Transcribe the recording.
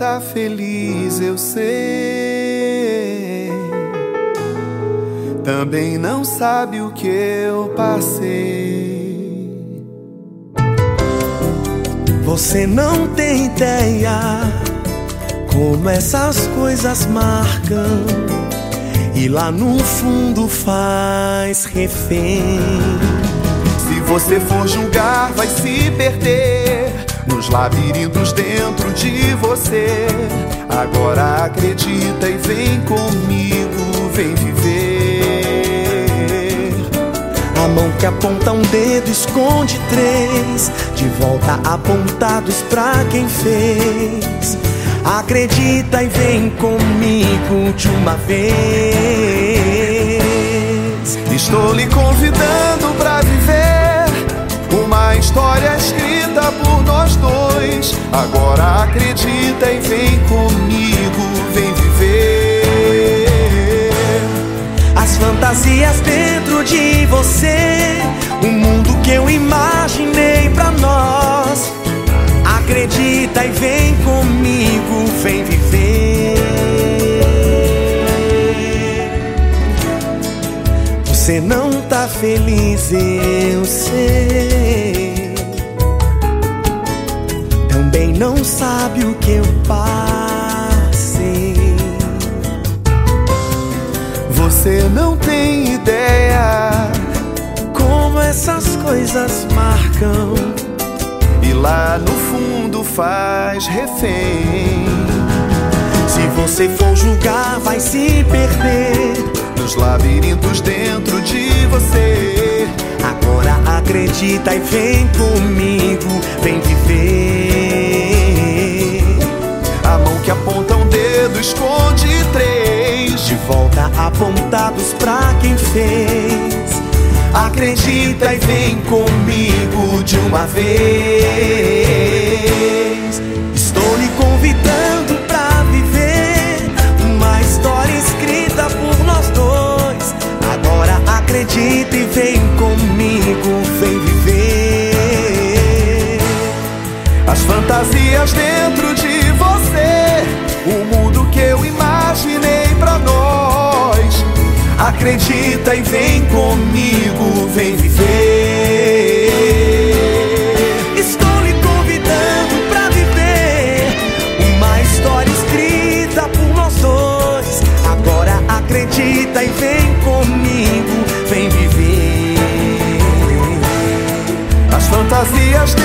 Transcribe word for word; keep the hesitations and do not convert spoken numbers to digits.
tá feliz, eu sei. Também não sabe o que eu passei. Você não tem ideia como essas coisas marcam e lá no fundo faz refém. Se você for julgar, vai se perder nos labirintos dentro de você. Agora acredita e vem comigo, vem viver. A mão que aponta um dedo esconde três, de volta apontados pra quem fez. Acredita e vem comigo de uma vez. Estou lhe convidando pra viver uma história escrita por nós dois. Agora acredita e vem comigo, vem viver. As fantasias dentro de você, o mundo que eu imaginei pra nós. Acredita e vem comigo, vem viver. Você não tá feliz, eu sei. Também não sabe o que eu passei. Você não tem ideia como essas coisas marcam e lá no fundo faz refém. Se você for julgar, vai se perder nos labirintos dentro de você. Agora acredita e vem comigo, vem viver. A mão que aponta um dedo esconde três, de volta apontados pra quem fez. Acredita e vem comigo de uma vez. Estou lhe convidando pra viver uma história escrita por nós dois. Agora acredita e vem comigo, vem viver. As fantasias dentro de você, o mundo que eu imaginei pra nós. Acredita e vem comigo, vem viver. Estou lhe convidando pra viver uma história escrita por nós dois. Agora acredita e vem comigo, vem viver. As fantasias